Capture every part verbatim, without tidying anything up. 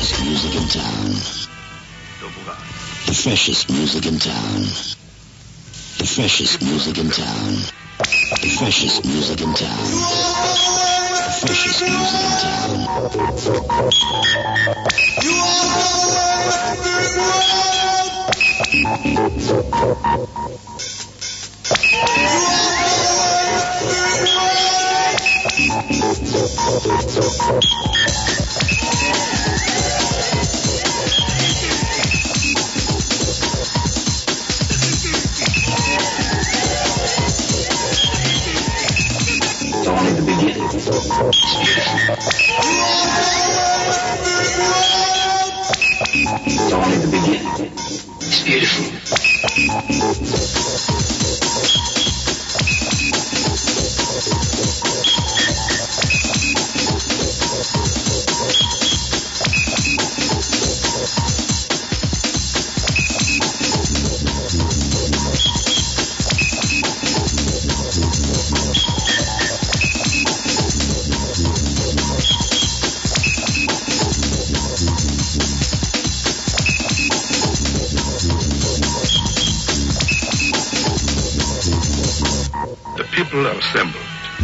freshest music in town. The freshest music in town. The freshest music in town. The freshest music in town. The freshest music in town. You It's only the beginning. It's only the beginning. It's beautiful. People are assembled.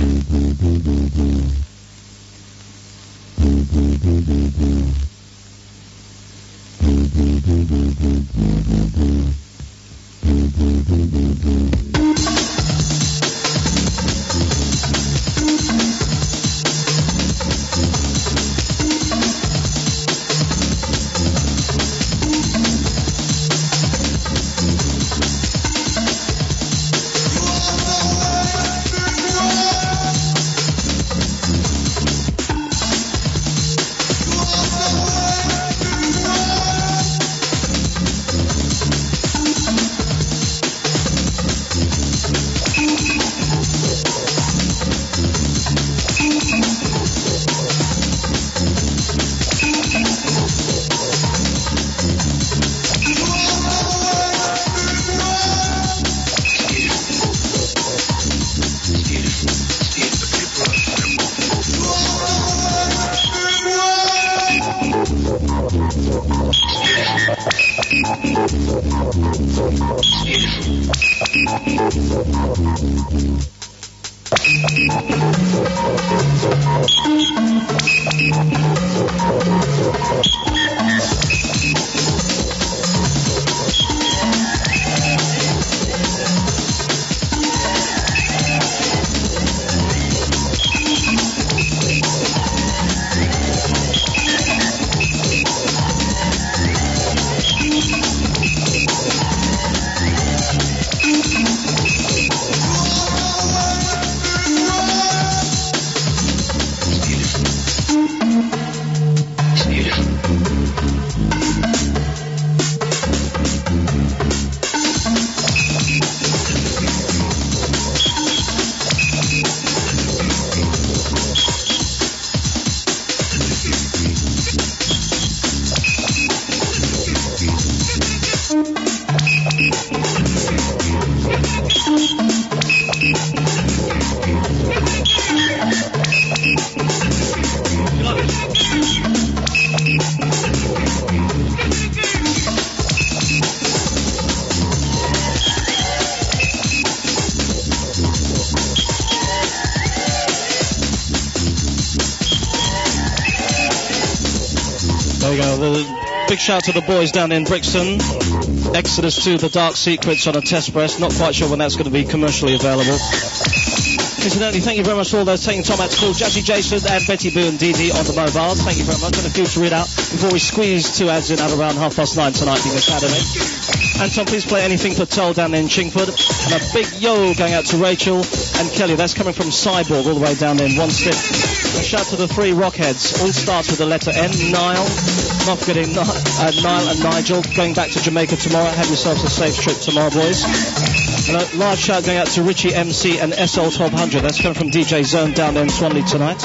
Big shout to the boys down in Brixton. Exodus two, The Dark Secrets on a test press. Not quite sure when that's going to be commercially available. Incidentally, thank you very much to all those taking time out to call. Jazzy Jason and Betty Boo and Dee Dee on the mobiles. Thank you very much. And a few to read out before we squeeze two ads in at around half past nine tonight being a Saturday. Anton, please play anything for Toll down in Chingford. And a big yo going out to Rachel and Kelly. That's coming from Cyborg all the way down in one step. A shout to the three Rockheads. All starts with the letter N. Nile. Not forgetting N- uh, Niall and Nigel. Going back to Jamaica tomorrow. Have yourselves a safe trip tomorrow, boys. And a large shout going out to Richie M C and S L twelve hundred. That's coming from D J Zone down there in Swanley tonight.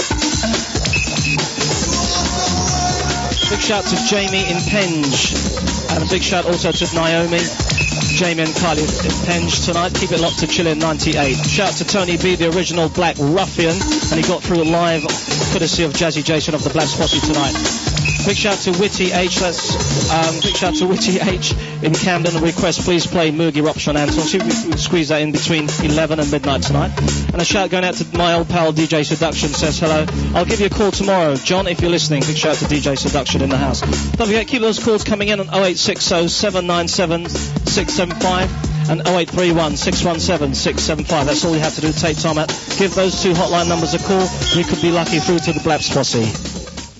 Big shout to Jamie in Penge. And a big shout also to Naomi, Jamie and Kylie in Penge tonight. Keep it locked to Chillin' ninety-eight. Shout to Tony B, the original Black Ruffian. And he got through live courtesy of Jazzy Jason of the Black Posse tonight. Big shout to Witty H. That's um, big shout to Witty H in Camden. A request, please play Moogie Robson Anton. See if we can squeeze that in between eleven and midnight tonight. And a shout going out to my old pal D J Seduction. Says hello. I'll give you a call tomorrow, John, if you're listening. Big shout to D J Seduction in the house. Don't forget, keep those calls coming in on oh eight six oh, seven nine seven, six seven five and oh eight three one, six one seven, six seven five. That's all you have to do. Take time out. Give those two hotline numbers a call. You could be lucky through to the Blaps Posse.